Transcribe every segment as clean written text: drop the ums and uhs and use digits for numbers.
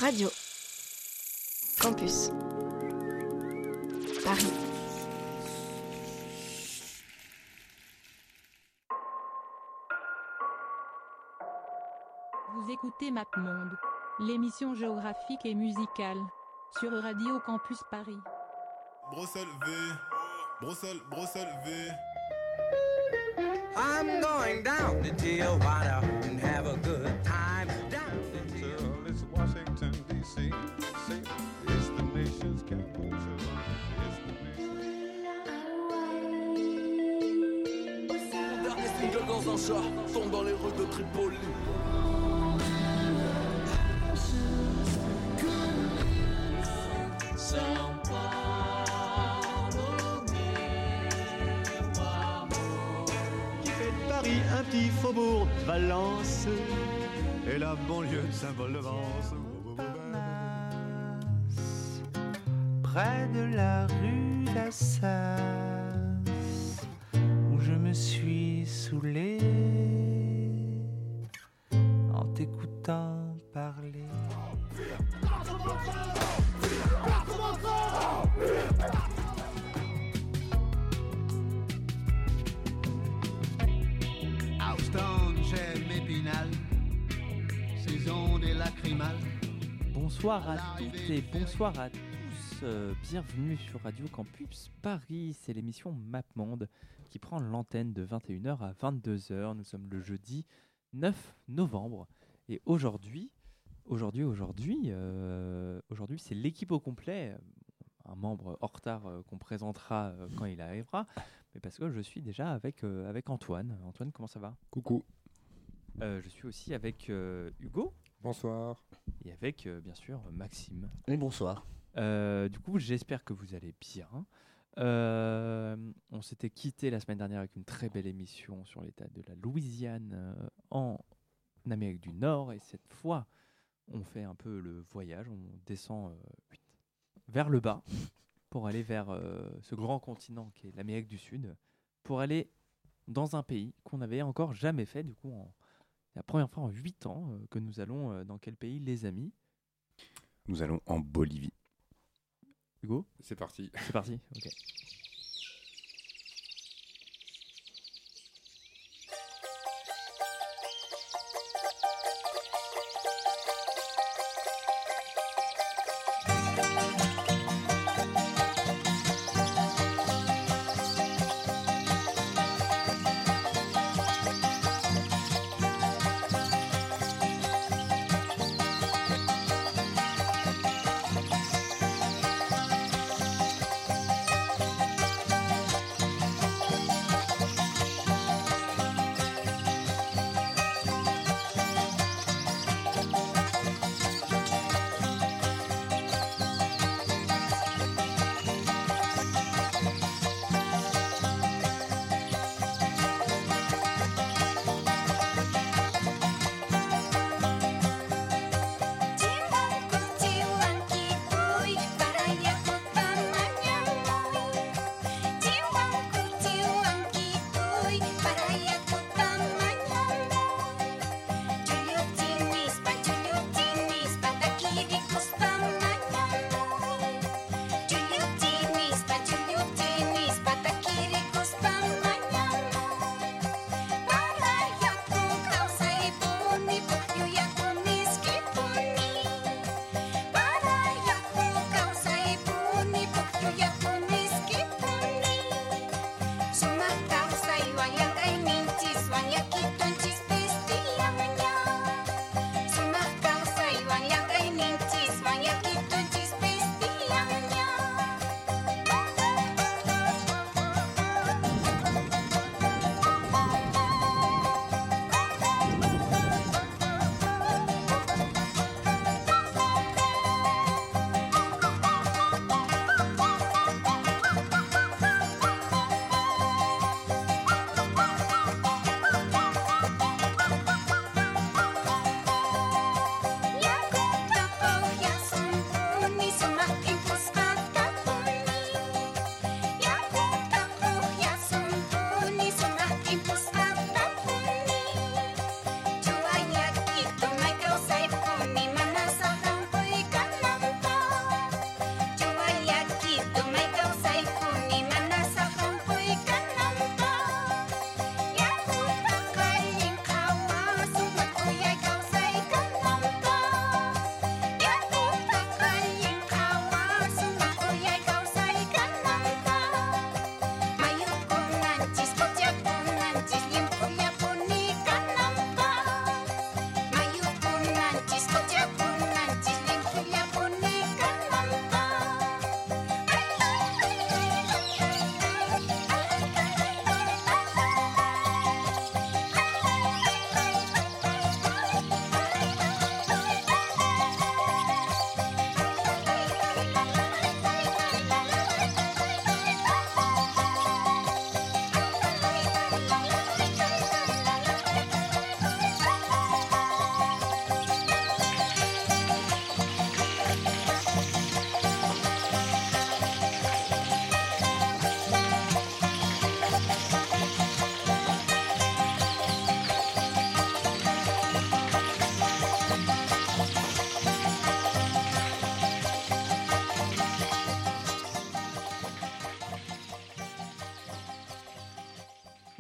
Radio Campus Paris. Vous écoutez MapMonde, l'émission géographique et musicale, sur Radio Campus Paris. Bruxelles V, Bruxelles V. I'm going down to Tijuana and have a good time. Down Till it's Washington D.C. It's the nation's capital. It's the nation's... Mon dernier single dans un chat tombe dans les rues de Tripoli. Paris, un petit faubourg de Valence et la banlieue de Saint-Paul-de-Vence. Près de la rue d'Assas, où je me suis saoulé en t'écoutant parler. Houston, j'aime Épinal, saison des lacrymales. Bonsoir à toutes et bonsoir à tous. Bienvenue sur Radio Campus Paris. C'est l'émission MapMonde qui prend l'antenne de 21h à 22h. Nous sommes le jeudi 9 novembre. Et aujourd'hui, c'est l'équipe au complet. Un membre hors retard qu'on présentera quand il arrivera. Mais parce que je suis déjà avec Antoine. Antoine, comment ça va ? Coucou. Je suis aussi avec Hugo. Bonsoir. Et avec, bien sûr, Maxime. Et bonsoir. Du coup, j'espère que vous allez bien. On s'était quitté la semaine dernière avec une très belle émission sur l'état de la Louisiane en Amérique du Nord. Et cette fois, on fait un peu le voyage. On descend vers le bas pour aller vers ce grand continent qui est l'Amérique du Sud, pour aller dans un pays qu'on n'avait encore jamais fait. Du coup, la première fois en 8 ans que nous allons dans quel pays, les amis ? Nous allons en Bolivie. Hugo ? C'est parti. C'est parti, ok.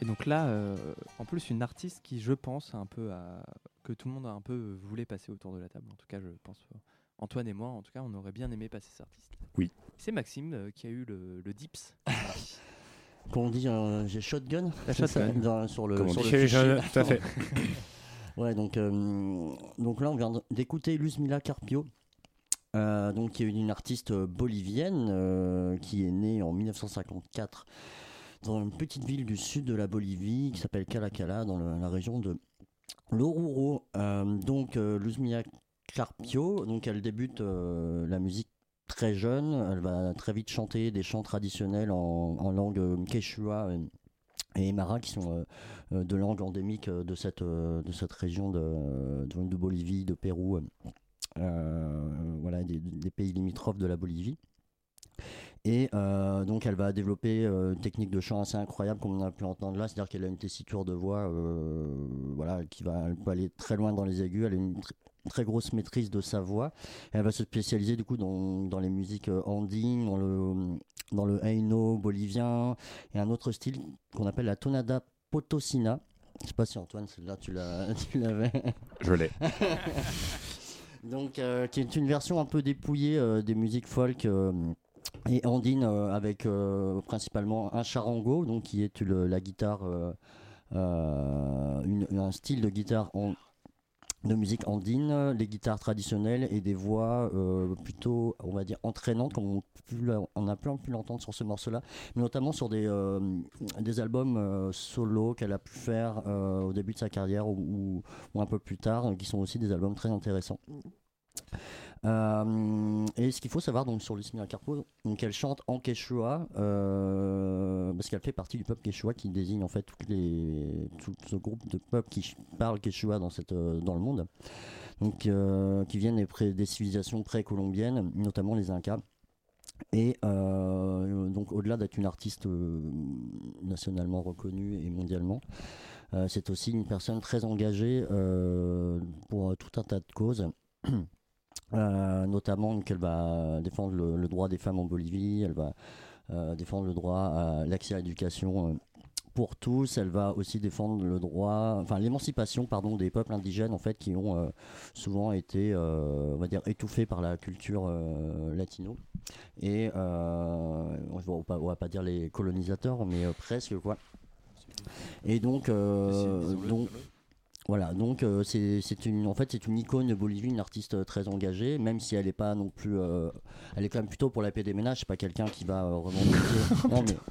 Et donc là, en plus, une artiste qui, je pense, que tout le monde a un peu voulu passer autour de la table. En tout cas, je pense, Antoine et moi, en tout cas, on aurait bien aimé passer cette artiste. Oui. C'est Maxime qui a eu le dips. Quand on dit j'ai shotgun, La c'est shotgun. ça, sur le sur le Chez les fichier. jeunes, tout à fait. Ouais, donc là, on vient d'écouter Luzmila Carpio, donc qui est une artiste bolivienne qui est née en 1954 dans une petite ville du sud de la Bolivie qui s'appelle Cala Cala, dans la région de l'Oruro. Donc Luzmila Carpio, donc elle débute la musique très jeune, elle va très vite chanter des chants traditionnels en langue quechua et aymara, qui sont deux langues endémiques de cette région de Bolivie, de Pérou, voilà, des pays limitrophes de la Bolivie. Et donc elle va développer une technique de chant assez incroyable, comme on a pu entendre là, c'est-à-dire qu'elle a une tessiture de voix voilà, elle peut aller très loin dans les aigus, elle a une très grosse maîtrise de sa voix. Elle va se spécialiser du coup dans les musiques andines, dans le haino bolivien, et un autre style qu'on appelle la tonada potosina. Je sais pas si Antoine, celle-là tu l'avais. Je l'ai. Donc qui est une version un peu dépouillée des musiques folk et andines, avec principalement un charango, donc qui est la guitare, un style de guitare de musique andine, les guitares traditionnelles et des voix plutôt, on va dire, entraînantes, comme on a pu l'entendre sur ce morceau-là, mais notamment sur des albums solo qu'elle a pu faire au début de sa carrière ou un peu plus tard, qui sont aussi des albums très intéressants. Et ce qu'il faut savoir donc sur Luzmila Carpio, donc elle chante en quechua, parce qu'elle fait partie du peuple quechua, qui désigne en fait tout ce groupe de peuples qui parlent quechua dans le monde, donc qui viennent des civilisations précolombiennes, notamment les Incas. Et donc au-delà d'être une artiste nationalement reconnue et mondialement, c'est aussi une personne très engagée pour tout un tas de causes. Notamment qu'elle va défendre le droit des femmes en Bolivie, elle va défendre le droit à l'accès à l'éducation pour tous, elle va aussi défendre l'émancipation des peuples indigènes en fait, qui ont souvent été on va dire étouffés par la culture latino, et on va pas dire les colonisateurs, mais presque quoi. Et donc voilà, donc c'est une icône de Bolivie, une artiste très engagée, même si elle est pas non plus, elle est quand même plutôt pour la paix des ménages, c'est pas quelqu'un qui va revendiquer. Non, mais...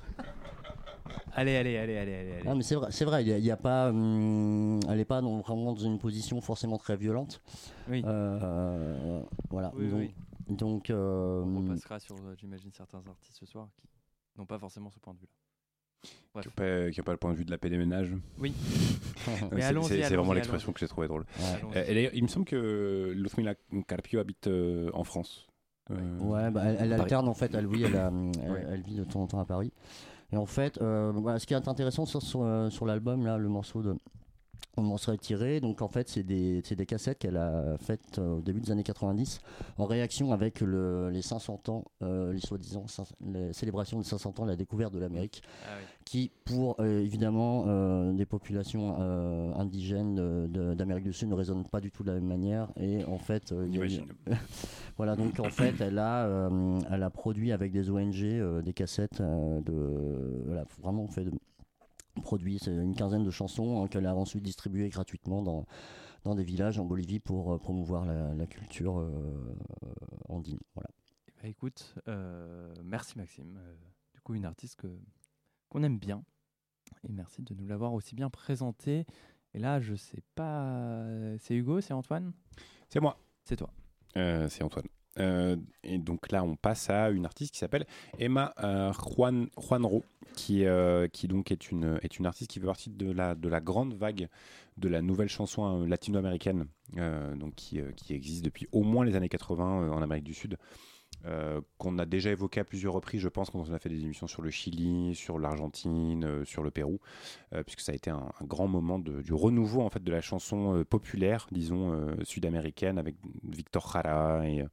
Allez. Non, mais c'est vrai, il y a pas, elle est pas vraiment dans une position forcément très violente. Oui. Voilà. Oui. Donc on repassera sur, j'imagine, certains artistes ce soir qui n'ont pas forcément ce point de vue-là. Qui n'a pas le point de vue de la paix des ménages. Oui. Mais c'est vraiment l'expression que j'ai trouvé drôle. Il me semble que Luzmila Carpio habite en France. Ouais, elle alterne en fait. Elle vit de temps en temps à Paris. Et en fait, ce qui est intéressant sur l'album, là, le morceau on en serait tiré. Donc en fait, c'est des cassettes qu'elle a faites au début des années 90 en réaction avec les 500 ans, les célébrations des 500 ans de la découverte de l'Amérique, qui pour évidemment des populations indigènes d'Amérique du Sud ne résonnent pas du tout de la même manière. Et en fait, voilà, donc en fait, elle a produit avec des ONG des cassettes vraiment fait produit une quinzaine de chansons qu'elle a ensuite distribuées gratuitement dans des villages en Bolivie pour promouvoir la culture andine. Voilà. Écoute, merci Maxime. Du coup, une artiste qu'on aime bien, et merci de nous l'avoir aussi bien présentée. Et là, je sais pas, c'est Hugo, c'est Antoine ? C'est moi. C'est toi. C'est Antoine. Et donc là, on passe à une artiste qui s'appelle Emma Juanro, qui donc est une artiste qui fait partie de la grande vague de la nouvelle chanson latino-américaine, donc qui existe depuis au moins les années 80 en Amérique du Sud, qu'on a déjà évoqué à plusieurs reprises, je pense, quand on a fait des émissions sur le Chili, sur l'Argentine, sur le Pérou, puisque ça a été un grand moment du renouveau en fait de la chanson populaire, disons, sud-américaine, avec Victor Jara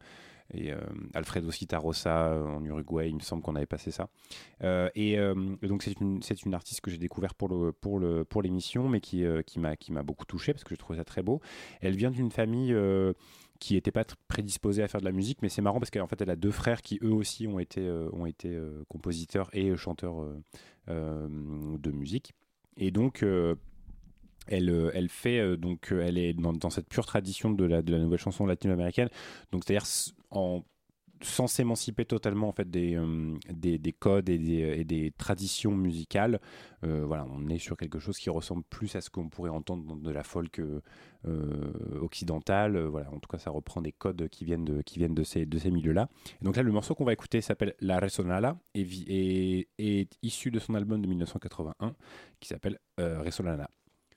Alfredo Citarrosa en Uruguay, il me semble qu'on avait passé ça. Et donc c'est une artiste que j'ai découvert pour l'émission, mais qui m'a beaucoup touché parce que je trouvais ça très beau. Elle vient d'une famille qui n'était pas prédisposée à faire de la musique, mais c'est marrant parce qu'en fait elle a 2 frères qui eux aussi ont été compositeurs et chanteurs de musique. Et donc elle fait donc elle est dans cette pure tradition de la nouvelle chanson latino-américaine, donc c'est-à-dire sans s'émanciper totalement en fait des codes et des traditions musicales. Voilà, on est sur quelque chose qui ressemble plus à ce qu'on pourrait entendre dans de la folk occidentale. Voilà, en tout cas ça reprend des codes qui viennent de ces milieux-là. Et donc là le morceau qu'on va écouter s'appelle La Resonala et est issu de son album de 1981 qui s'appelle Resolana.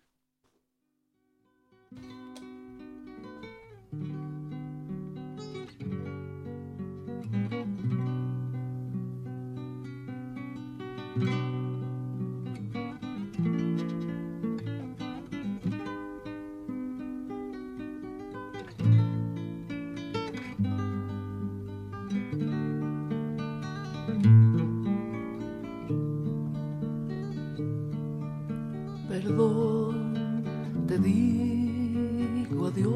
Perdón, te digo adiós.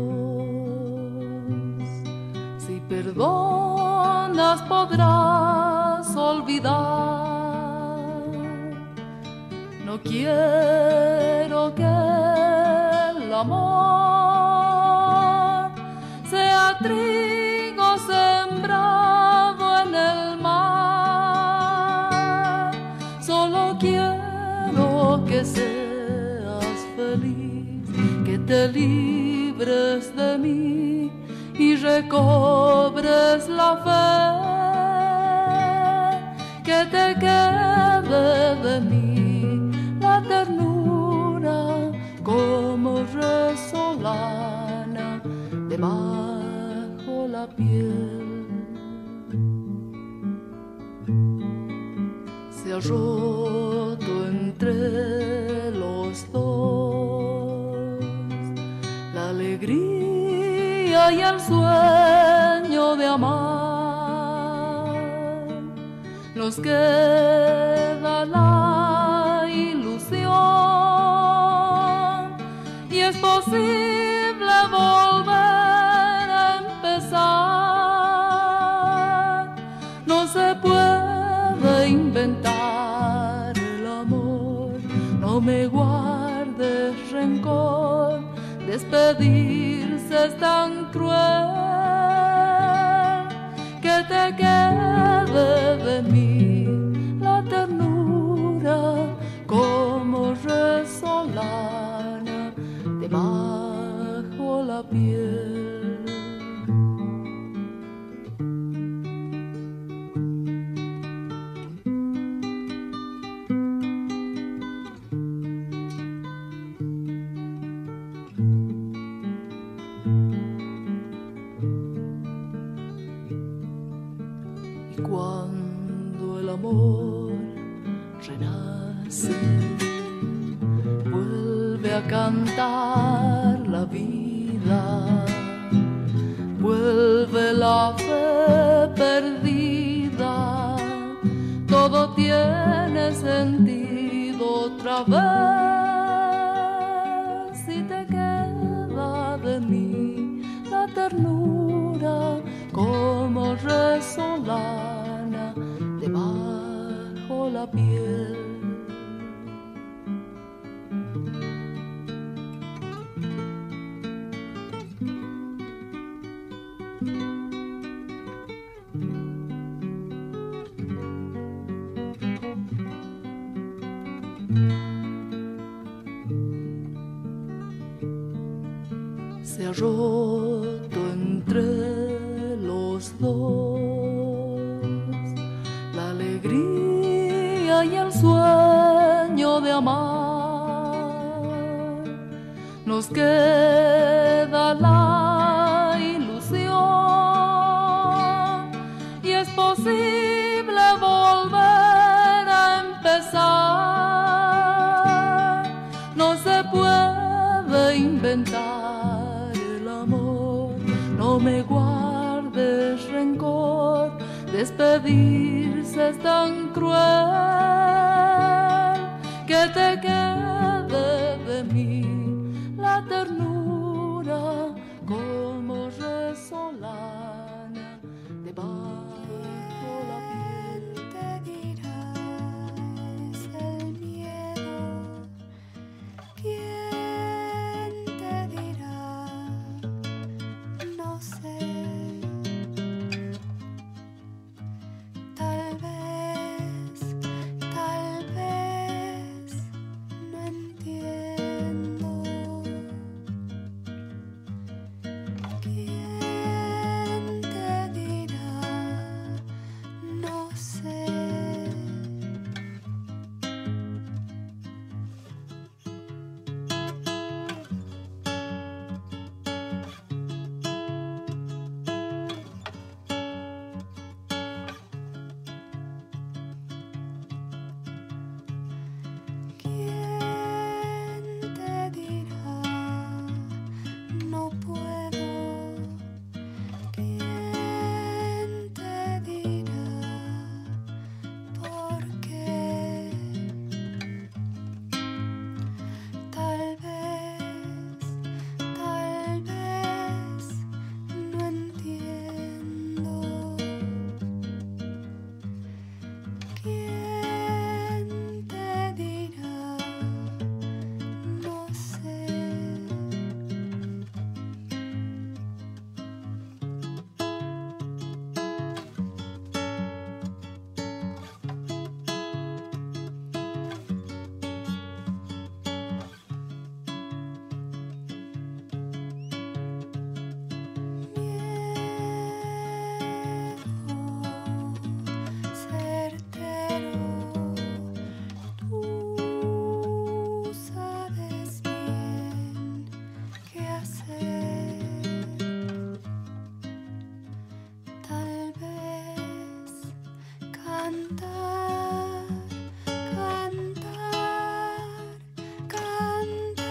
Si perdonas podrás olvidar. No quiero que el amor sea trigo sembrado en el mar. Solo quiero que seas feliz, que te libres de mí y recobres la fe, que te quede de mí la ternura como resolana debajo la piel. Se ha roto entre los dos la alegría y el sueño de amar. Nos queda la ilusión y es posible volver a empezar. No se puede inventar el amor, no me guardes rencor, despedirse es tan cruel, que te quede de mí la ternura como resolana debajo la piel. Cuando el amor renace, vuelve a cantar la vida, vuelve la fe perdida, todo tiene sentido otra vez. Si te queda de mí la ternura como resolana debajo la piel. Se ha roto entre los dos la alegría y el sueño de amar. Nos queda la ilusión y es posible volver a empezar. No se puede inventar el amor, no me guardes de rencor, despedirse es tan cruel que te quede de mí la ternura como resolana debajo la piel. Te dirá es el miedo. ¿Quién te dirá? No sé. Tal vez no entiendo. ¿Quién te dirá? No sé. ¿Quién te dirá? No puedo. ¿Quién te dirá? ¿Por qué? Tal vez no entiendo. ¿Quién te dirá? No sé. Certero, tú sabes bien qué hacer. Tal vez cantar, cantar, cantar.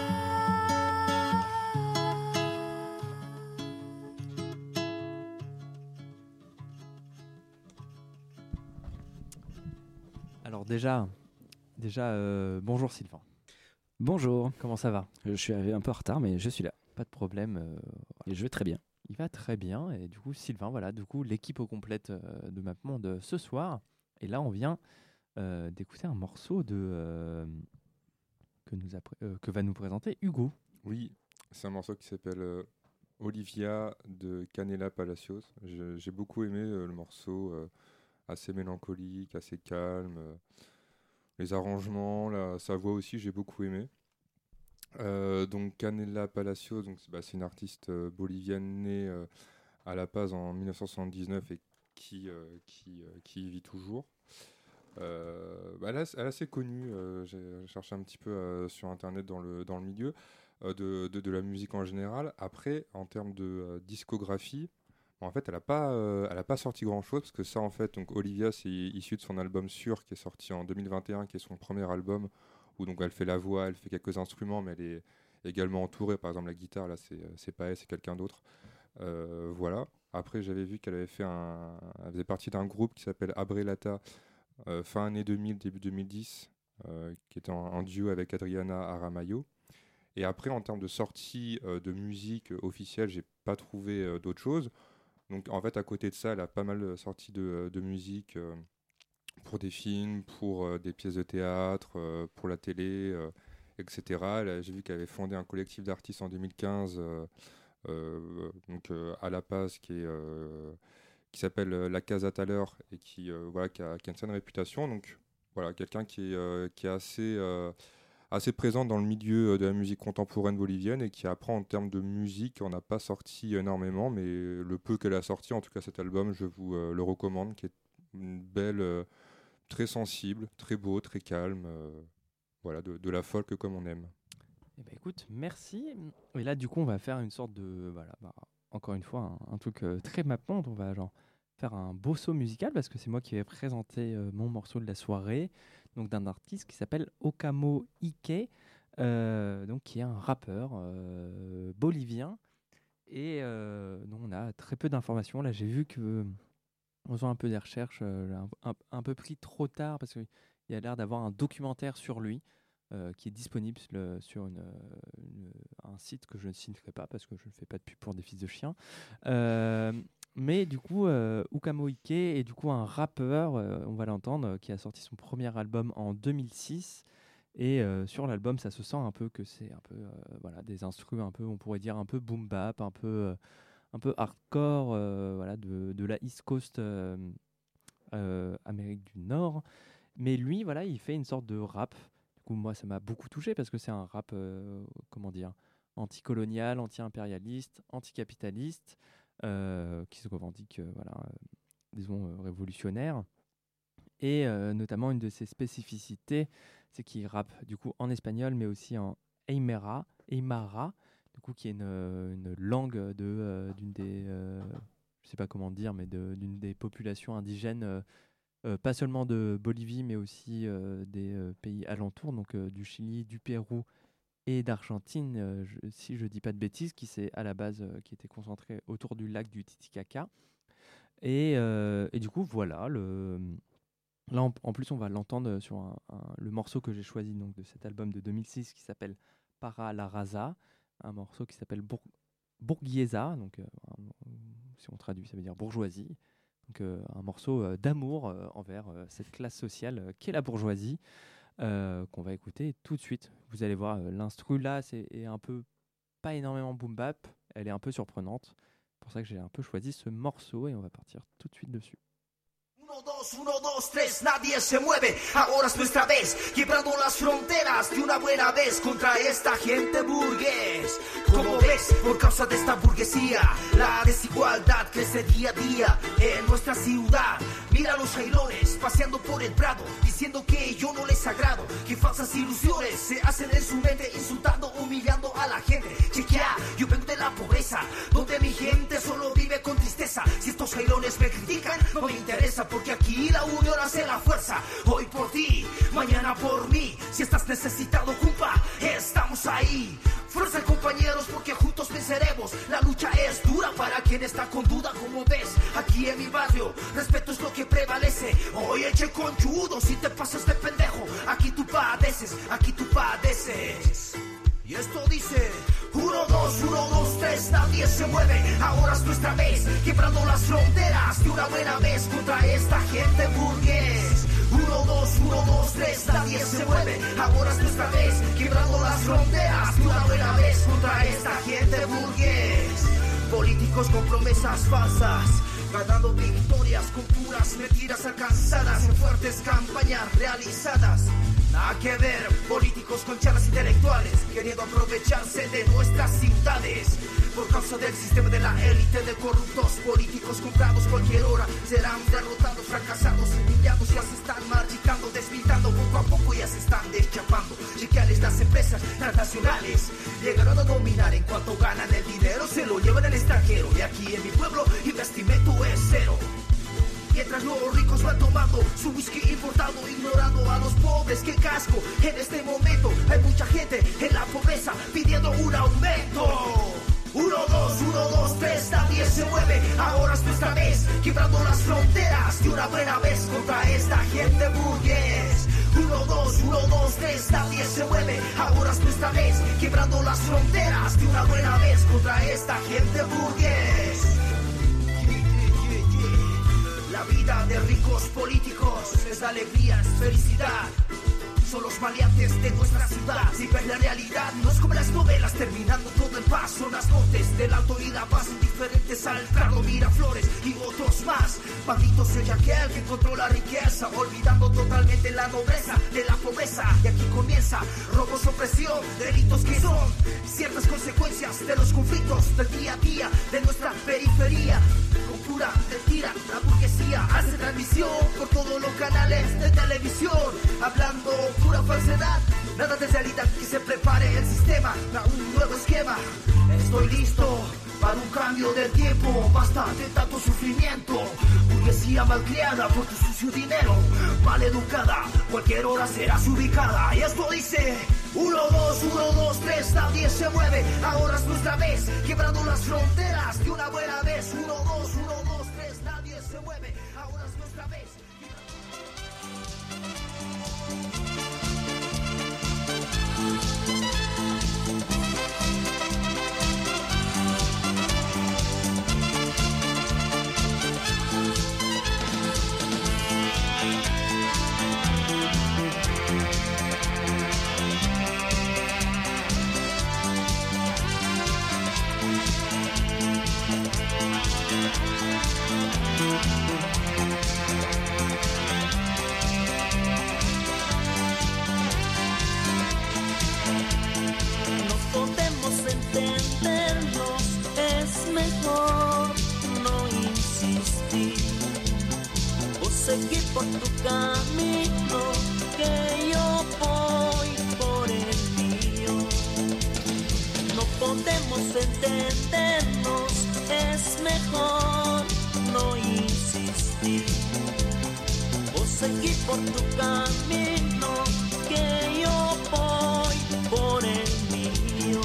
Alors déjà, bonjour Sylvain. Bonjour. Comment ça va? Je suis arrivé un peu en retard, mais je suis là. Pas de problème. Et je vais très bien. Il va très bien. Et du coup, Sylvain, voilà, du coup, l'équipe au complète de MapMonde ce soir. Et là, on vient d'écouter un morceau que va nous présenter Hugo. Oui, c'est un morceau qui s'appelle Olivia de Canela Palacios. J'ai beaucoup aimé le morceau, assez mélancolique, assez calme. Les arrangements, sa voix aussi, j'ai beaucoup aimé. Donc Canela Palacios, c'est une artiste bolivienne née à La Paz en 1979 et qui y vit toujours. Elle est assez connue, j'ai cherché un petit peu sur internet dans le milieu de la musique en général. Après, en termes de discographie, en fait, elle a pas sorti grand chose parce que ça, en fait, donc Olivia, c'est issu de son album Sûr qui est sorti en 2021, qui est son premier album où donc elle fait la voix, elle fait quelques instruments, mais elle est également entourée. Par exemple, la guitare, là, c'est pas elle, c'est quelqu'un d'autre. Voilà. Après, j'avais vu qu'elle elle faisait partie d'un groupe qui s'appelle Abrelata fin année 2000, début 2010, qui était en duo avec Adriana Aramayo. Et après, en termes de sortie de musique officielle, j'ai pas trouvé d'autre chose. Donc, en fait, à côté de ça, elle a pas mal sorti de musique pour des films, pour des pièces de théâtre, pour la télé, etc. J'ai vu qu'elle avait fondé un collectif d'artistes en 2015, à La Paz, qui s'appelle La Casa Thaler et qui a une saine réputation. Donc, voilà, quelqu'un qui est assez présente dans le milieu de la musique contemporaine bolivienne et qui apprend en termes de musique. On n'a pas sorti énormément, mais le peu qu'elle a sorti, en tout cas cet album, je vous le recommande, qui est une belle, très sensible, très beau, très calme, voilà, de la folk comme on aime. Eh ben, écoute, merci. Et là, du coup, on va faire une sorte de, encore une fois, un truc très MapMonde. On va faire un beau saut musical parce que c'est moi qui vais présenter mon morceau de la soirée, donc d'un artiste qui s'appelle Okamo Ike, donc qui est un rappeur bolivien Et non, on a très peu d'informations. Là, j'ai vu que, en faisant un peu des recherches, un peu pris trop tard, parce qu'il y a l'air d'avoir un documentaire sur lui qui est disponible sur un site que je ne citerai pas, parce que je ne fais pas de pub pour des fils de chiens. Mais du coup, Ukamo Ike est du coup un rappeur, on va l'entendre, qui a sorti son premier album en 2006. Et sur l'album, ça se sent un peu que c'est un peu voilà, des instrus un peu, on pourrait dire un peu boom bap, un peu hardcore, voilà, de la East Coast Amérique du Nord. Mais lui, voilà, il fait une sorte de rap. Du coup, moi, ça m'a beaucoup touché parce que c'est un rap, comment dire, anticolonial, anti-impérialiste, anticapitaliste, qui se revendique, voilà, disons, révolutionnaire. Et notamment, une de ses spécificités, c'est qu'il rappe du coup en espagnol, mais aussi en Aymara, du coup, qui est une langue d'une des, je sais pas comment dire, mais d'une des populations indigènes, pas seulement de Bolivie, mais aussi des pays alentours, donc du Chili, du Pérou et d'Argentine, si je dis pas de bêtises, qui c'est à la base qui était concentré autour du lac du Titicaca. Et du coup, voilà Là, en plus, on va l'entendre sur le morceau que j'ai choisi donc, de cet album de 2006 qui s'appelle Para la Raza, un morceau qui s'appelle Burguesa, donc si on traduit, ça veut dire bourgeoisie. Donc un morceau d'amour envers cette classe sociale qu'est la bourgeoisie, qu'on va écouter tout de suite. Vous allez voir, l'instru là, est un peu pas énormément boom bap, elle est un peu surprenante. C'est pour ça que j'ai un peu choisi ce morceau et on va partir tout de suite dessus. 1, 2, 3, nadie se mueve, ahora es nuestra vez, quebrando las fronteras de una buena vez contra esta gente burgués. Como ves, por causa de esta burguesía, la desigualdad crece día a día en nuestra ciudad. Mira a los jailones paseando por el prado, diciendo que yo no les agrado, que falsas ilusiones se hacen en su mente, insultando, humillando a la gente. Chequea, yo vengo de la pobreza, donde mi gente solo vive con tristeza. Si estos jailones me critican, no me interesa, porque aquí la unión hace la fuerza. Hoy por ti, mañana por mí. Si estás necesitado, compa, estamos ahí. Fuerza, compañeros, porque juntos venceremos. La lucha es dura para quien está con duda. Como ves, aquí en mi barrio, respeto es lo que prevalece. Oye, che conchudo, si te pasas de pendejo, aquí tú padeces, aquí tú padeces. Y esto dice 1, 2, 3, nadie se mueve, ahora es nuestra vez, quebrando las fronteras de una buena vez contra esta gente burgués. 1, 2, 3, nadie se mueve, ahora es nuestra vez, quebrando las fronteras de una buena vez contra esta gente burgués. Políticos con promesas falsas, ganando victorias con puras mentiras alcanzadas en fuertes campañas realizadas. Nada que ver, políticos con charlas intelectuales, queriendo aprovecharse de nuestras ciudades. Por causa del sistema de la élite de corruptos políticos comprados cualquier hora, serán derrotados, fracasados, humillados, ya se están marchitando, despintando, poco a poco ya se están deschapando. Chequeales las empresas transnacionales, llegaron a dominar en cuanto ganan el dinero, se lo llevan al extranjero, y aquí en mi pueblo investimento es cero. Mientras los ricos van tomando su whisky importado, ignorando a los pobres, qué casco. En este momento hay mucha gente en la pobreza pidiendo un aumento. 1, 2, 3, nadie se mueve, ahora es nuestra vez, quebrando las fronteras de una buena vez contra esta gente burgués. 1, 2, 3, nadie se mueve, ahora es nuestra vez, quebrando las fronteras de una buena vez contra esta gente burgués. La vida de ricos políticos es alegría, es felicidad. Son los maleantes de nuestra ciudad. Si ves la realidad, no es como las novelas, terminando todo en paz. Son las nortes del Alto y la Paz, indiferentes al Prado, Miraflores y otros más. Maldito sea aquel que encontró la riqueza, olvidando totalmente la nobleza de la pobreza. Y aquí comienza robos, opresión, delitos que son ciertas consecuencias de los conflictos del día a día de nuestra periferia. Con pura mentira, la burguesía hace transmisión por todos los canales de televisión, hablando pura falsedad, nada de realidad, que se prepare el sistema para un nuevo esquema. Estoy listo para un cambio del tiempo, basta de tanto sufrimiento. Burguesía malcriada por tu sucio dinero, mal educada, cualquier hora serás ubicada. Y esto dice 1, 2, 3, nadie se mueve. Ahora es nuestra vez, quebrando las fronteras de una buena vez. 1, 2, 3, nadie se mueve. Ahora es nuestra vez. No podemos entendernos, es mejor no insistir. Vos seguí por tu camino, que yo voy por el mío. No podemos entendernos, es mejor no insistir. Vos seguí por tu camino, que yo voy por el mío.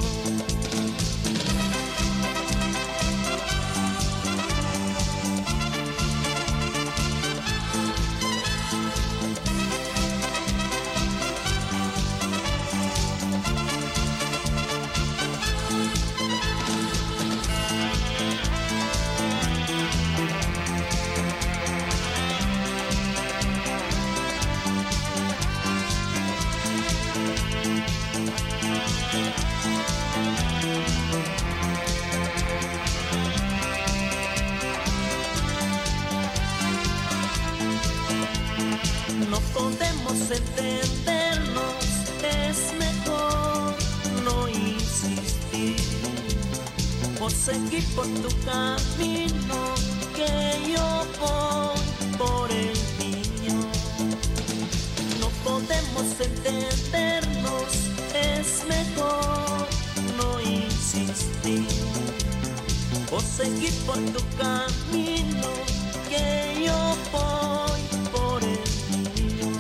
No podemos entendernos, es mejor no insistir. Por seguir por tu camino, que yo voy por el mío. No podemos entendernos, es mejor no insistir. Por seguir por tu camino, que yo voy por el mío.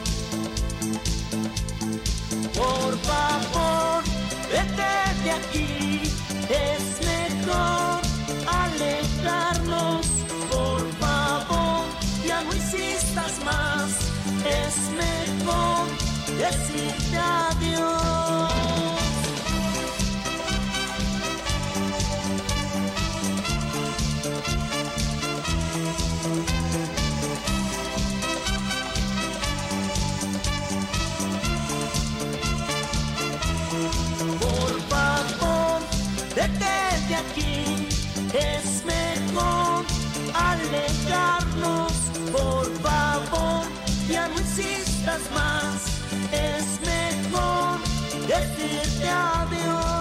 Por favor, vete de aquí, es mejor alejarnos. Por favor, ya no insistas más, es mejor decirte adiós. Por favor, vete de aquí, es mejor alejarnos. Por favor, ya no insistas más, es mejor decirte adiós.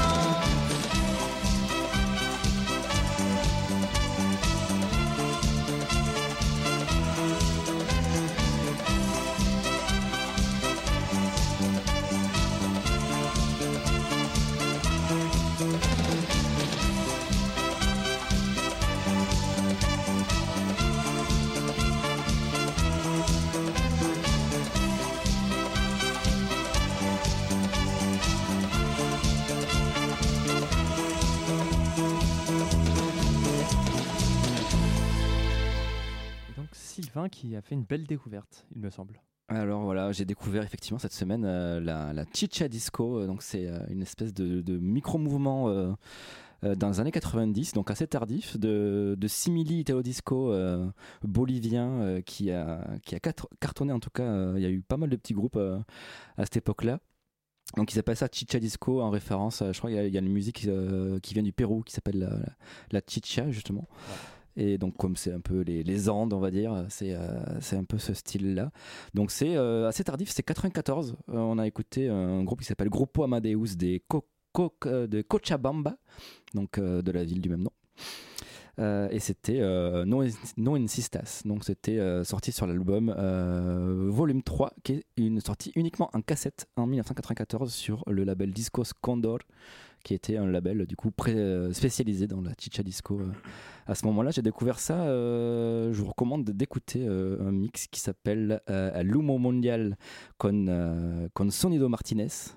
Sylvain qui a fait une belle découverte, il me semble. Alors voilà, j'ai découvert effectivement cette semaine la Chicha Disco. Donc c'est une espèce de micro-mouvement dans les années 90, donc assez tardif, de simili italo disco bolivien qui a cartonné en tout cas. Il y a eu pas mal de petits groupes à cette époque-là. Donc ils appellent ça Chicha Disco en référence, je crois qu'il y a une musique qui vient du Pérou qui s'appelle la Chicha justement. Ouais. Et donc comme c'est un peu les Andes on va dire, c'est un peu ce style-là. Donc c'est assez tardif, c'est 94. On a écouté un groupe qui s'appelle Grupo Amadeus de Cochabamba, donc de la ville du même nom. Et c'était No Insistas. Donc c'était sorti sur l'album Volume 3, qui est une sortie uniquement en cassette en 1994 sur le label Discos Condor, qui était un label du coup spécialisé dans la chicha disco. À ce moment-là, j'ai découvert ça. Je vous recommande d'écouter un mix qui s'appelle L'Humo Mundial con Sonido Martinez.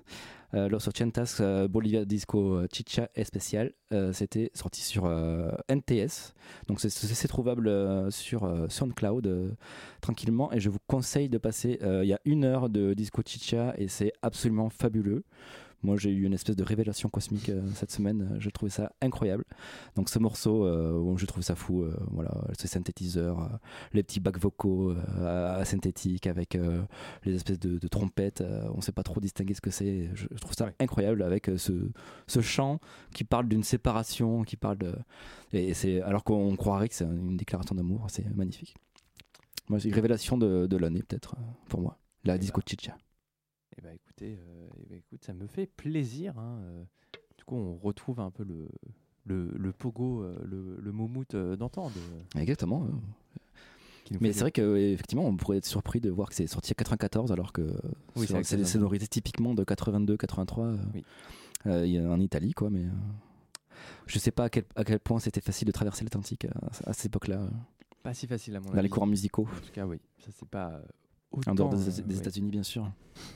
Los Ochentas Bolivia Disco Chicha Especial. C'était sorti sur NTS, donc c'est trouvable sur SoundCloud tranquillement, et je vous conseille de passer. Il y a 1 heure de Disco Chicha et c'est absolument fabuleux. Moi, j'ai eu une espèce de révélation cosmique cette semaine. J'ai trouvé ça incroyable. Donc, ce morceau, je trouve ça fou. Voilà, ce synthétiseur, les petits bacs vocaux synthétiques avec les espèces de trompettes. On ne sait pas trop distinguer ce que c'est. Je trouve ça incroyable avec ce chant qui parle d'une séparation, qui parle de. Et c'est alors qu'on croirait que c'est une déclaration d'amour. C'est magnifique. Moi, c'est une révélation de l'année peut-être pour moi. La Disco Chicha. Eh ben, écoute, ça me fait plaisir. Hein. Du coup, on retrouve un peu le pogo, le moumoute d'antan. Exactement. Mais c'est vrai qu'effectivement, on pourrait être surpris de voir que c'est sorti à 94, alors que c'est des sonorités typiquement de 82, 83 en Italie, quoi. Mais je sais pas à quel point c'était facile de traverser l'Atlantique à cette époque-là. Pas si facile à mon avis. Dans les courants musicaux. En tout cas, oui. Ça, c'est pas autant, en dehors des États-Unis, bien sûr.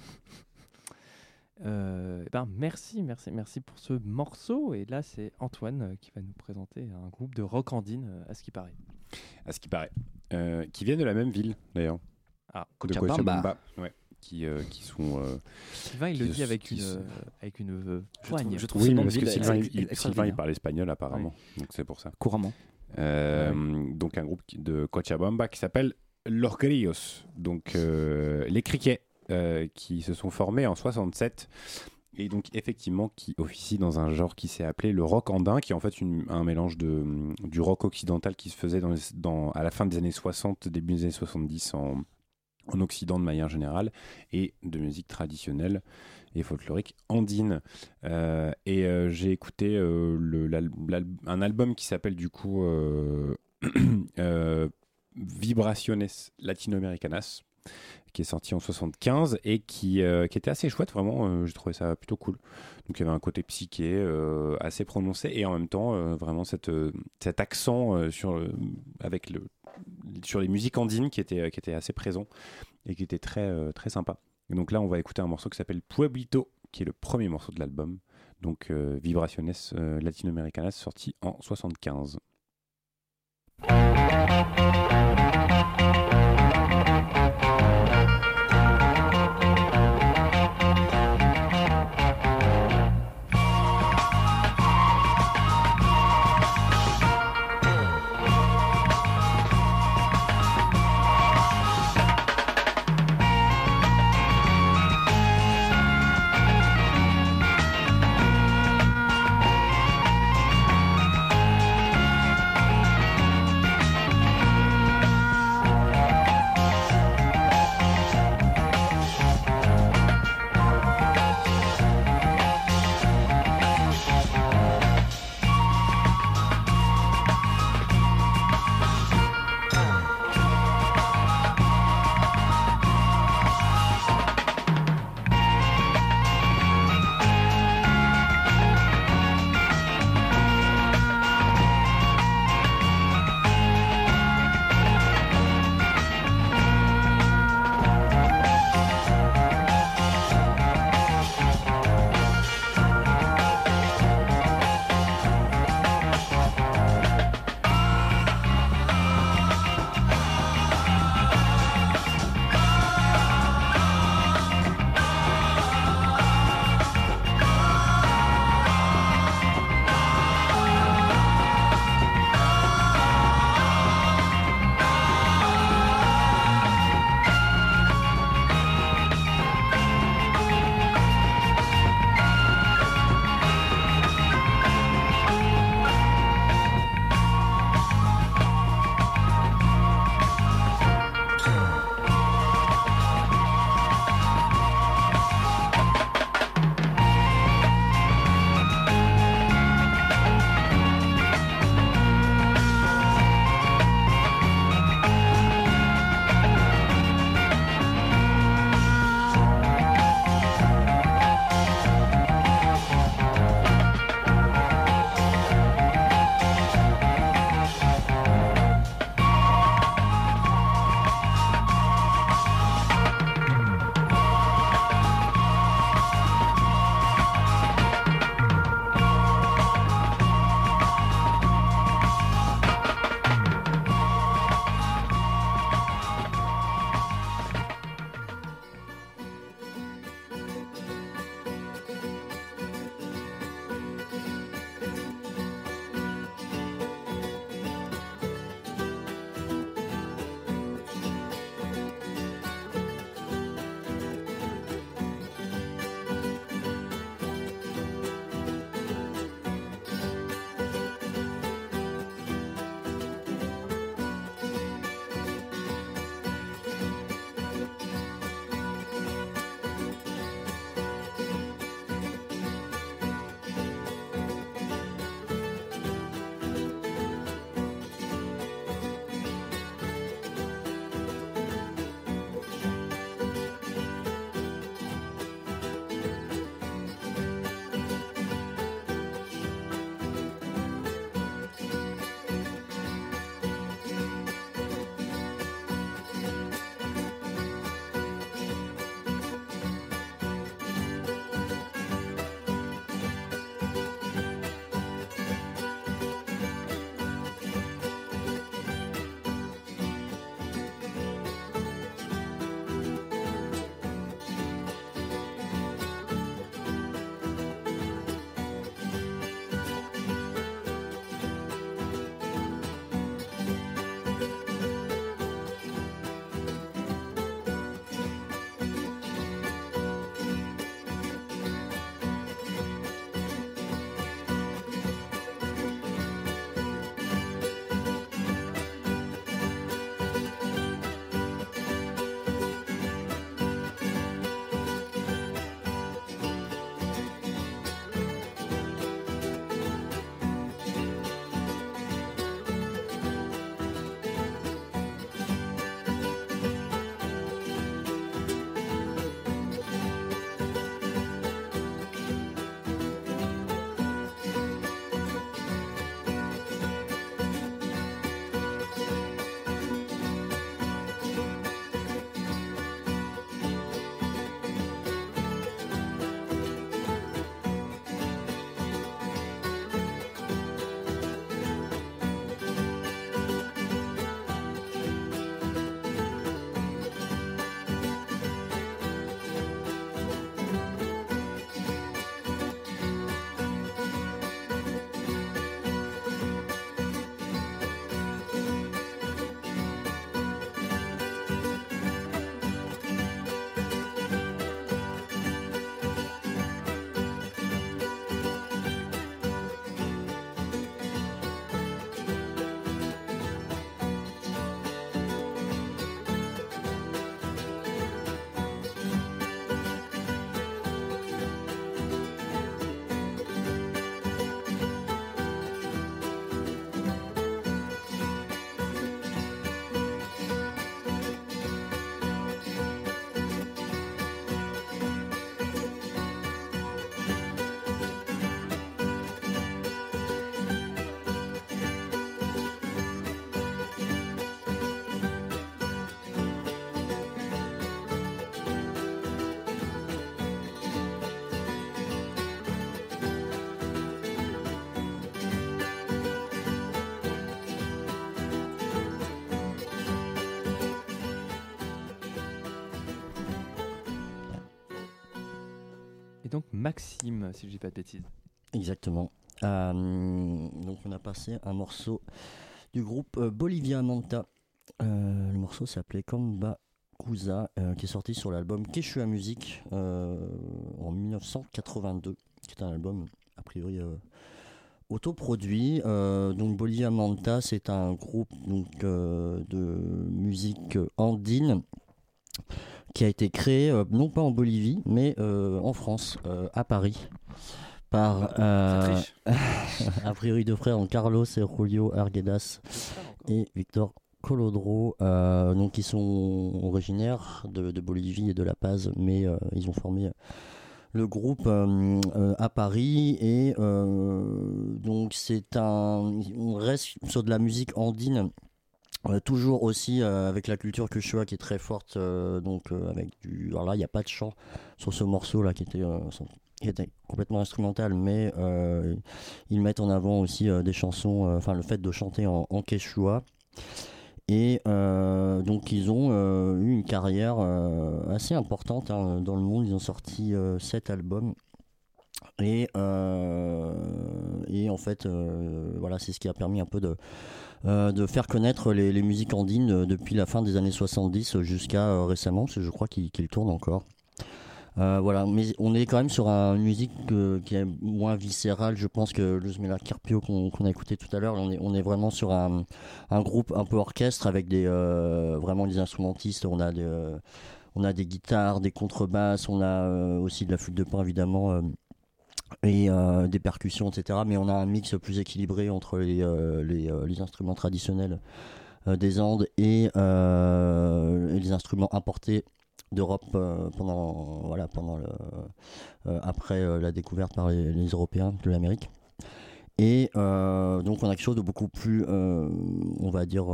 Merci pour ce morceau. Et là, c'est Antoine qui va nous présenter un groupe de rock andine, à ce qui paraît. À ce qui paraît. Qui viennent de la même ville, d'ailleurs. Ah, Cochabamba. Ouais. Qui sont. Sylvain, il le dit avec une poigne. Je trouve parce que Sylvain, il parle espagnol, apparemment. Donc, c'est pour ça. Couramment. Donc, un groupe de Cochabamba qui s'appelle Los Grillos. Donc, les criquets. Qui se sont formés en 67 et donc effectivement qui officient dans un genre qui s'est appelé le rock andin, qui est en fait un mélange du rock occidental qui se faisait à la fin des années 60, début des années 70 en Occident de manière générale, et de musique traditionnelle et folklorique andine. J'ai écouté un album qui s'appelle du coup Vibraciones Latinoamericanas, qui est sorti en 75 et qui était assez chouette, vraiment. J'ai trouvé ça plutôt cool. Donc il y avait un côté psyché assez prononcé, et en même temps vraiment cet accent sur les musiques andines qui était assez présent et qui était très, très sympa. Et donc là, on va écouter un morceau qui s'appelle Pueblito, qui est le premier morceau de l'album. Donc Vibraciones Latinoamericanas, sorti en 75. donc Maxime, si je dis pas de bêtises. Exactement. Donc on a passé un morceau du groupe Bolivia Manta. Le morceau s'appelait Kamba Kuza, qui est sorti sur l'album Quechua Music en 1982, qui est un album a priori autoproduit. Donc Bolivia Manta, c'est un groupe donc, de musique andine qui a été créé non pas en Bolivie mais en France, à Paris, par a priori deux frères, Carlos et Julio Arguedas et Victor Colodro, donc qui sont originaires de Bolivie et de La Paz, mais ils ont formé le groupe à Paris, et donc on reste sur de la musique andine, toujours aussi avec la culture quechua qui est très forte, donc avec alors là il n'y a pas de chant sur ce morceau là qui était complètement instrumental, mais ils mettent en avant aussi des chansons, enfin le fait de chanter en quechua. Et donc ils ont eu une carrière assez importante dans le monde. Ils ont sorti 7 albums. Et en fait, voilà, c'est ce qui a permis un peu de faire connaître les musiques andines depuis la fin des années 70 jusqu'à récemment, parce que je crois qu'ils tournent encore. Voilà, mais on est quand même sur une musique qui est moins viscérale, je pense, que Luz Mela Carpio qu'on a écouté tout à l'heure. On est vraiment sur un groupe un peu orchestre avec vraiment des instrumentistes. On a des guitares, des contrebasses, on a aussi de la flûte de pan évidemment, et des percussions, etc. Mais on a un mix plus équilibré entre les instruments traditionnels des Andes et les instruments importés d'Europe après la découverte par les Européens de l'Amérique. Et donc on a quelque chose de beaucoup plus, on va dire,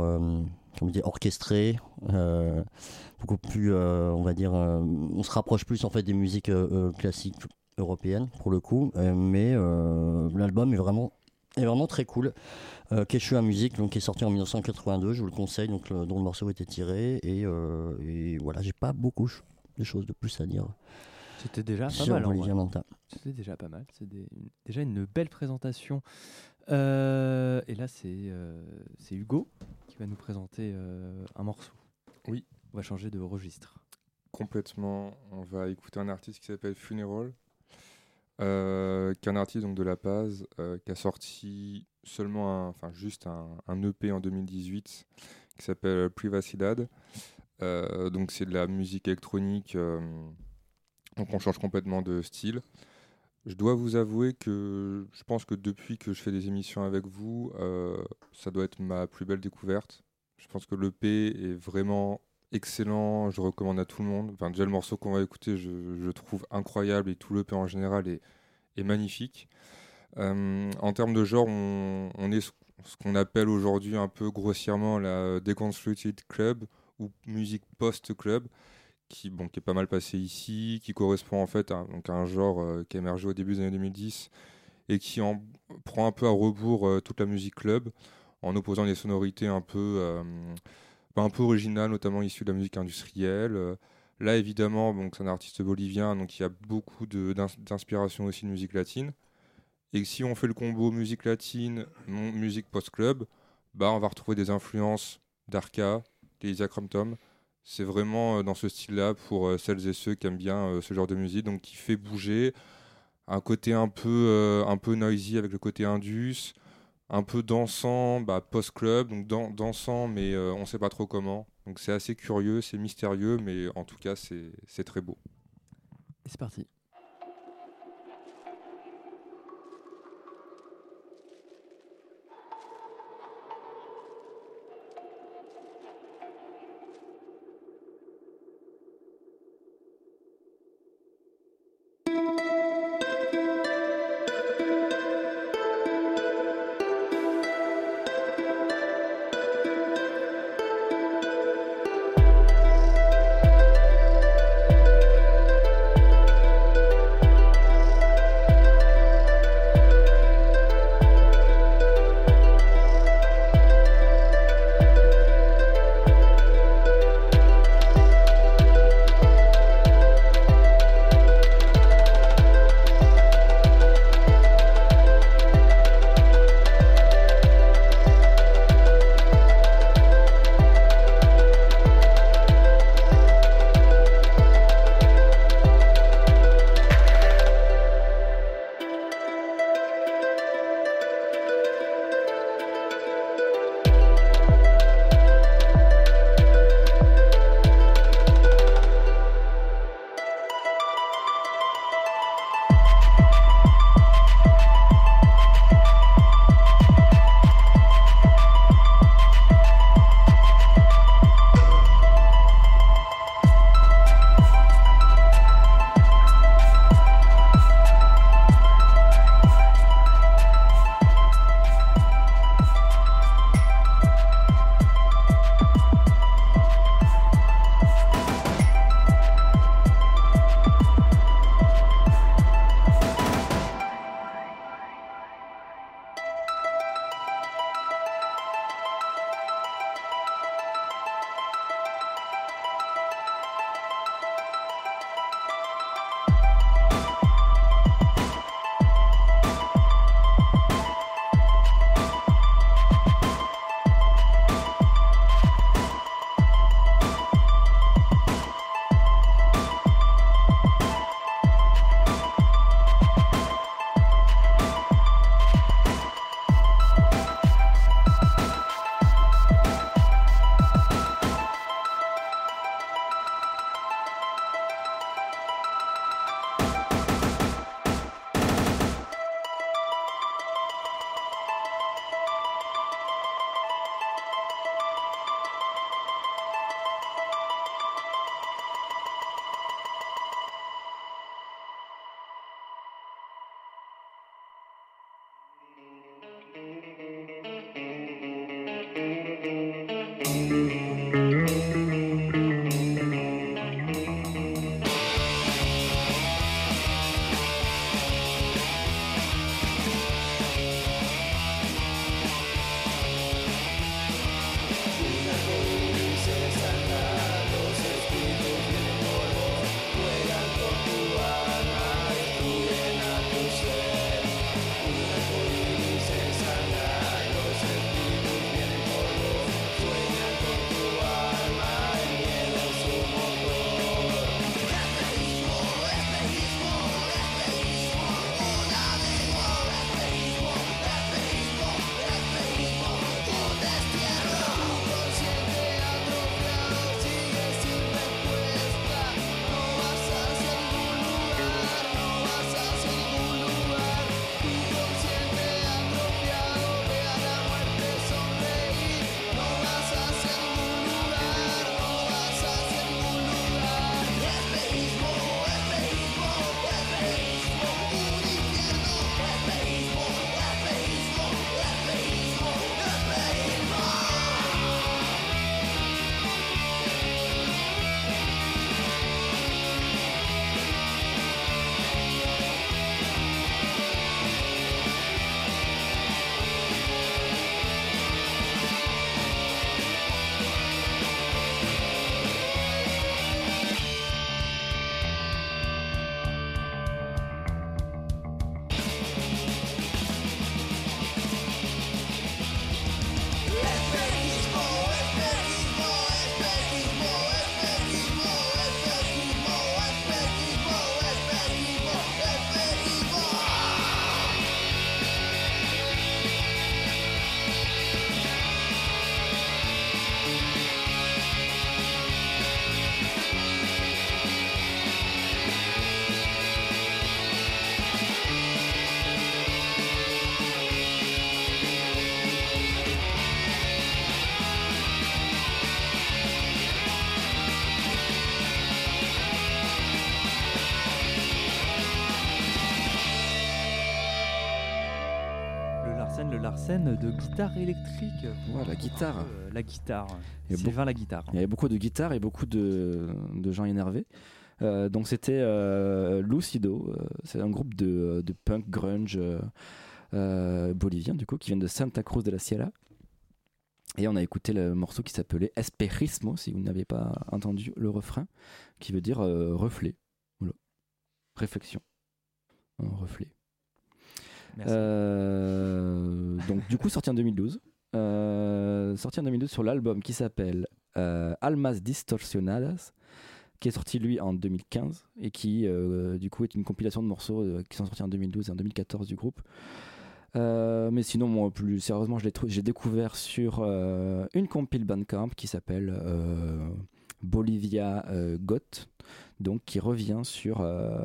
orchestré, beaucoup plus, on va dire, on se rapproche plus en fait des musiques classiques européennes pour le coup, mais l'album est vraiment très cool. Quechua Music, donc, qui est sorti en 1982, je vous le conseille, donc, dont le morceau était tiré, et voilà, j'ai pas beaucoup de choses de plus à dire. C'était déjà pas mal. C'était déjà pas mal. C'est déjà une belle présentation. Et là, c'est Hugo qui va nous présenter un morceau. Oui. On va changer de registre. Complètement. On va écouter un artiste qui s'appelle Funeral, qui est un artiste donc, de La Paz, qui a sorti seulement juste un EP en 2018 qui s'appelle Privacidad. Donc c'est de la musique électronique, donc on change complètement de style. Je dois vous avouer que je pense que depuis que je fais des émissions avec vous, ça doit être ma plus belle découverte. Je pense que l'EP est vraiment excellent, je recommande à tout le monde. Enfin, déjà le morceau qu'on va écouter, je trouve incroyable, et tout l'EP en général est magnifique. En termes de genre, on est ce qu'on appelle aujourd'hui un peu grossièrement la Deconstructed Club ou musique post-club, qui est pas mal passé ici, qui correspond en fait à un genre qui a émergé au début des années 2010 et qui prend un peu à rebours toute la musique club, en opposant des sonorités un peu originales, notamment issues de la musique industrielle. Là évidemment, c'est un artiste bolivien, donc il y a beaucoup d'inspiration aussi de musique latine. Et si on fait le combo musique latine, musique post-club, on va retrouver des influences d'Arca, d'Elysia Crumpton. C'est vraiment dans ce style-là pour celles et ceux qui aiment bien ce genre de musique, donc qui fait bouger, un côté un peu noisy avec le côté indus, un peu dansant, post-club, donc dansant, mais on ne sait pas trop comment. Donc c'est assez curieux, c'est mystérieux, mais en tout cas c'est très beau. Et c'est parti. Larsen de guitare électrique. Ouais, la guitare. La guitare. Il y a Sylvain, la guitare. Il y avait beaucoup de guitares et beaucoup de gens énervés. Donc c'était Lucido, c'est un groupe de punk grunge bolivien du coup qui vient de Santa Cruz de la Sierra. Et on a écouté le morceau qui s'appelait Espejismo, si vous n'avez pas entendu le refrain, qui veut dire reflet. Voilà. Réflexion. Un reflet. Merci. Donc du coup sorti en 2012. Sorti en 2012 sur l'album qui s'appelle Almas Distorsionadas, qui est sorti lui en 2015 et qui du coup est une compilation de morceaux qui sont sortis en 2012 et en 2014 du groupe. Mais sinon, moi, plus sérieusement, j'ai découvert sur une compile Bandcamp qui s'appelle Bolivia Goth, donc qui revient sur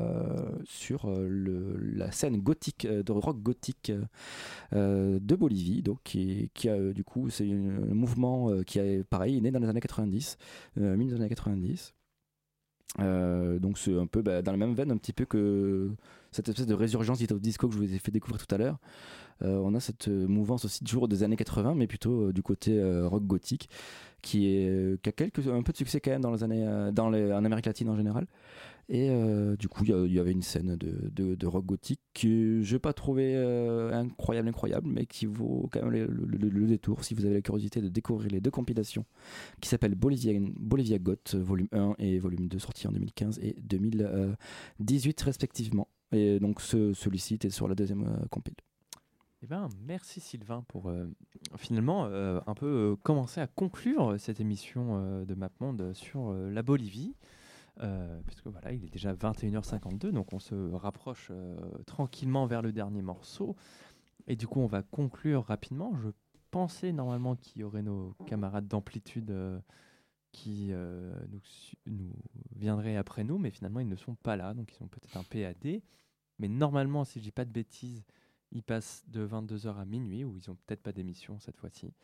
la scène gothique, de rock gothique de Bolivie, donc qui a du coup, c'est un mouvement qui est pareil, né dans les années 90, milieu des années 90. Donc c'est un peu dans la même veine un petit peu que cette espèce de résurgence disco que je vous ai fait découvrir tout à l'heure. On a cette mouvance aussi toujours des années 80 mais plutôt du côté rock gothique qui a un peu de succès quand même dans les années en Amérique latine en général. Et du coup il y avait une scène de rock gothique que je n'ai pas trouvé incroyable mais qui vaut quand même le détour si vous avez la curiosité de découvrir les deux compilations qui s'appellent Bolivia Goth volume 1 et volume 2 sortis en 2015 et 2018 respectivement. Et donc celui-ci était sur la deuxième compile. Eh ben, merci Sylvain pour finalement un peu commencer à conclure cette émission de MapMonde sur la Bolivie. Puisque voilà, il est déjà 21h52, donc on se rapproche tranquillement vers le dernier morceau. Et du coup, on va conclure rapidement. Je pensais normalement qu'il y aurait nos camarades d'Amplitude qui nous viendraient après nous, mais finalement, ils ne sont pas là, donc ils ont peut-être un PAD. Mais normalement, si je dis pas de bêtises, ils passent de 22h à minuit, ou ils n'ont peut-être pas d'émission cette fois-ci.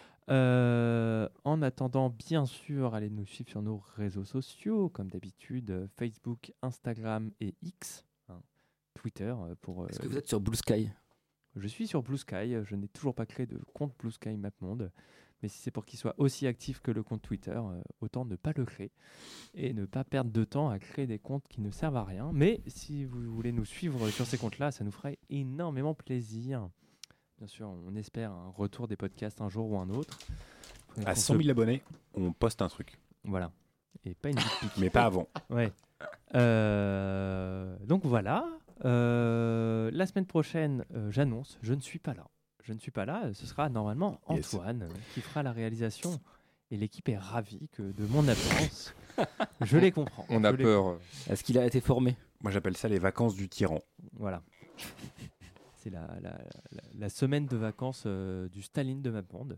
En attendant, bien sûr, allez nous suivre sur nos réseaux sociaux, comme d'habitude, Facebook, Instagram et X, Twitter. Est-ce que vous êtes sur Blue Sky ? Je suis sur Blue Sky, je n'ai toujours pas créé de compte Blue Sky MapMonde, Mais si c'est pour qu'il soit aussi actif que le compte Twitter, autant ne pas le créer et ne pas perdre de temps à créer des comptes qui ne servent à rien. Mais si vous voulez nous suivre sur ces comptes-là, ça nous ferait énormément plaisir. Bien sûr, on espère un retour des podcasts un jour ou un autre. À 100 000 abonnés, on poste un truc. Voilà. Et pas une petite pique. Mais pas avant. Ouais. Donc voilà. La semaine prochaine, j'annonce, je ne suis pas là. Ce sera normalement Antoine qui fera la réalisation. Et l'équipe est ravie de mon absence. Je les comprends. On a peur. Est-ce qu'il a été formé? Moi, j'appelle ça les vacances du tyran. Voilà. C'est la semaine de vacances du Staline de ma bande.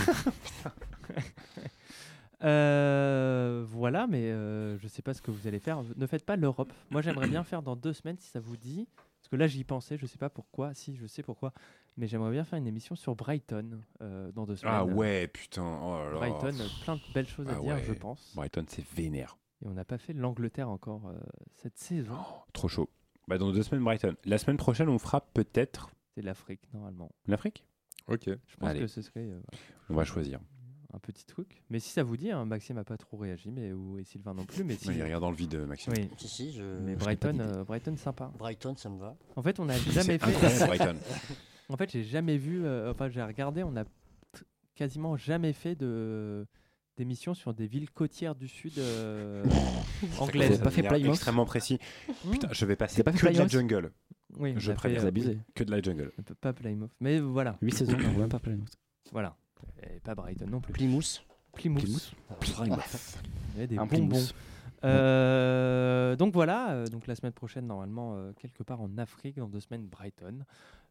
Voilà, mais je sais pas ce que vous allez faire. Ne faites pas l'Europe. Moi, j'aimerais bien faire dans 2 semaines, si ça vous dit. Parce que là, j'y pensais, je sais pas pourquoi. Si, je sais pourquoi. Mais j'aimerais bien faire une émission sur Brighton dans 2 semaines. Ah ouais, putain. Oh là là. Brighton, plein de belles choses à dire, ouais. je pense. Brighton, c'est vénère. Et on n'a pas fait l'Angleterre encore cette saison. Trop chaud. Bah, dans 2 semaines, Brighton. La semaine prochaine, on fera peut-être... C'est l'Afrique, normalement. L'Afrique? Ok. Je pense que ce serait... on va choisir. Un petit truc. Mais si ça vous dit, Maxime n'a pas trop réagi, et Sylvain non plus. Mais si... Il regarde dans le vide, Maxime. Oui. Si, mais Brighton, sympa. Brighton, ça me va. En fait, on n'a jamais fait... incroyable, Brighton. En fait, j'ai jamais vu... j'ai regardé, on n'a quasiment jamais fait d'émissions sur des villes côtières du sud anglaises. Vous n'avez pas fait Plymouth? Extrêmement précis. Putain, je vais passer pas que fait de la Plymouth? jungle. Oui, je préfère abusé. que de la jungle. Pas Plymouth. Mais voilà. 8 saisons, on ne voit même pas Plymouth. Voilà. Et pas Brighton non plus. Plymouth. Plymouth. Il y a des Un bonbons. Plymouth. Donc voilà. Donc la semaine prochaine, normalement, quelque part en Afrique, dans 2 semaines, Brighton.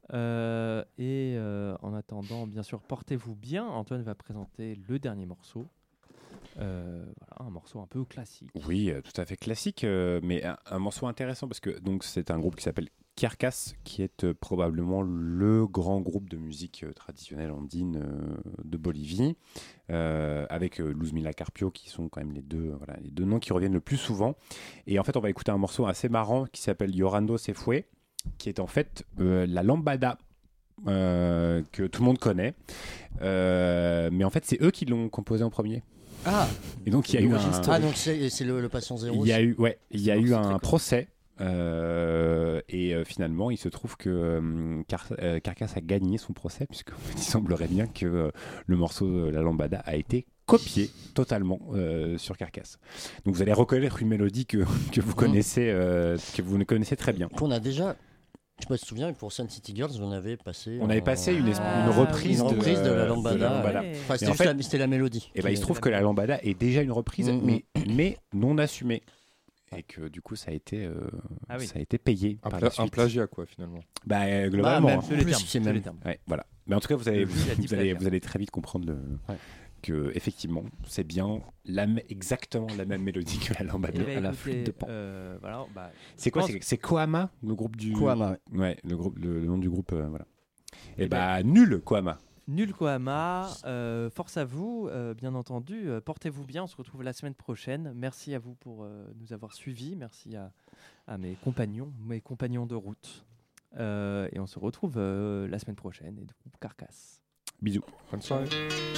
En attendant, bien sûr, portez-vous bien. Antoine va présenter le dernier morceau. Voilà, un morceau un peu classique. Oui, tout à fait classique, mais un morceau intéressant parce que donc c'est un groupe qui s'appelle Carcass, qui est probablement le grand groupe de musique traditionnelle andine de Bolivie, avec Luzmila Carpio, qui sont quand même les deux noms qui reviennent le plus souvent. Et en fait, on va écouter un morceau assez marrant qui s'appelle Llorando se fue, qui est en fait la lambada que tout le monde connaît, mais en fait, c'est eux qui l'ont composé en premier. Ah. Et donc il y a eu donc c'est le patient zéro. Il y a eu un procès et finalement il se trouve que Carcass a gagné son procès puisque il semblerait bien que le morceau La Lambada a été copié totalement sur Carcass. Donc vous allez reconnaître une mélodie que vous connaissez que vous ne connaissez très bien. Qu'on a déjà. Je sais pas si tu te souviens, pour Sun City Girls, on avait passé. On avait passé une reprise de la Lambada. Ouais. Enfin, c'était la mélodie. Et il se trouve que la Lambada est déjà une reprise, mais non assumée. Et que du coup, ça a été payé par la suite. Un plagiat, quoi, finalement. Bah, globalement. Même, c'est même. Ouais, voilà. Mais en tout cas, vous allez très vite comprendre que effectivement, c'est bien exactement la même mélodie que la Lambada à la flûte de Pan. C'est quoi? C'est Koama, le groupe du. Koama. Ouais, le nom du groupe. Voilà. Et nul Koama. Nul Koama, force à vous, bien entendu. Portez-vous bien, on se retrouve la semaine prochaine. Merci à vous pour nous avoir suivis. Merci à mes compagnons de route. Et on se retrouve la semaine prochaine. Et du coup, Carcass. Bisous. Bonne soirée.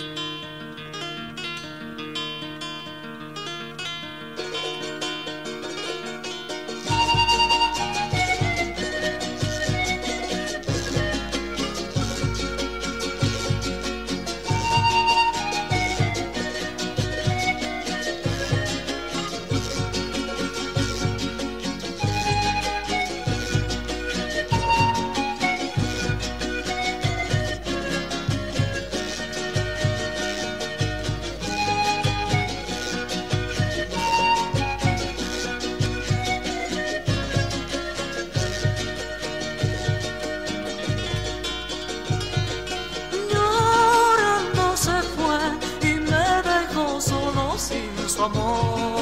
su amor.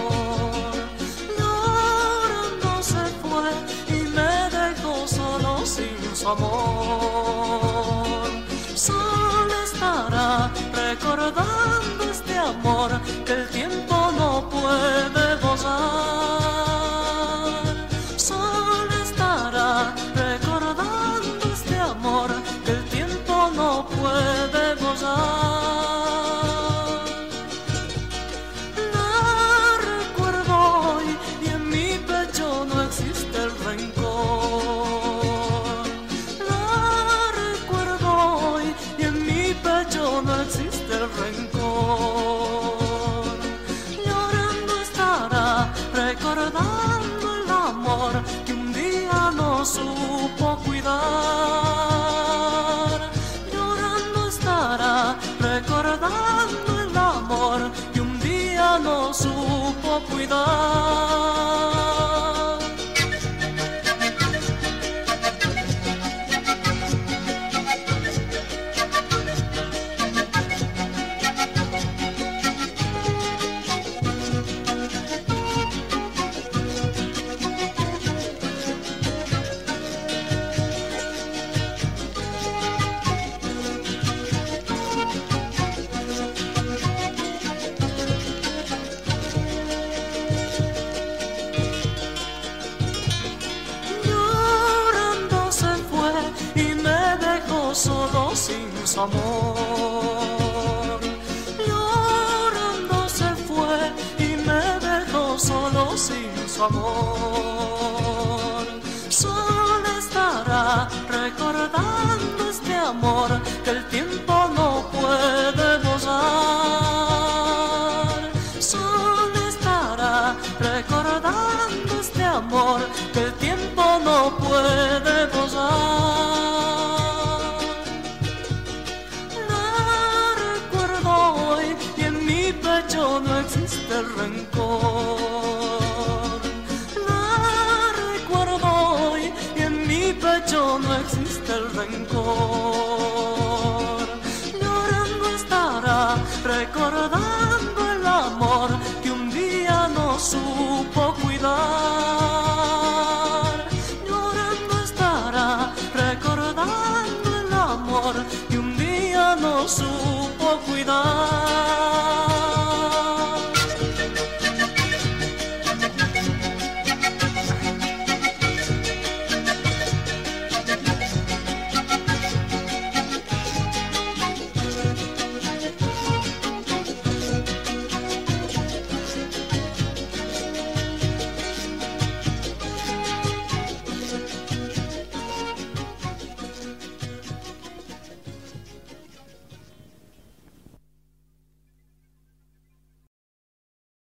Llorando se fue y me dejó solo sin su amor. Solo estará recordando este amor que el tiempo no puede borrar. Solo estará recordando este amor que el tiempo no puede borrar. lo supo cuidar. Solo sin su amor, llorando se fue y me dejó solo sin su amor. Solo estará recordando este amor que el tiempo no puede borrar. Solo estará recordando este amor que el tiempo no puede borrar. No existe el rencor. La recuerdo hoy y en mi pecho no existe el rencor.